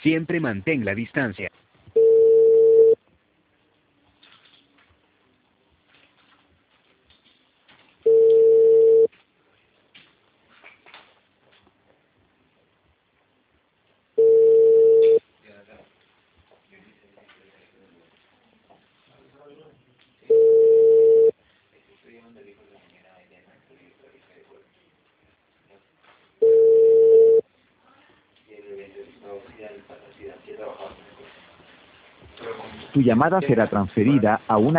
Siempre mantén la distancia. Tu llamada será transferida a una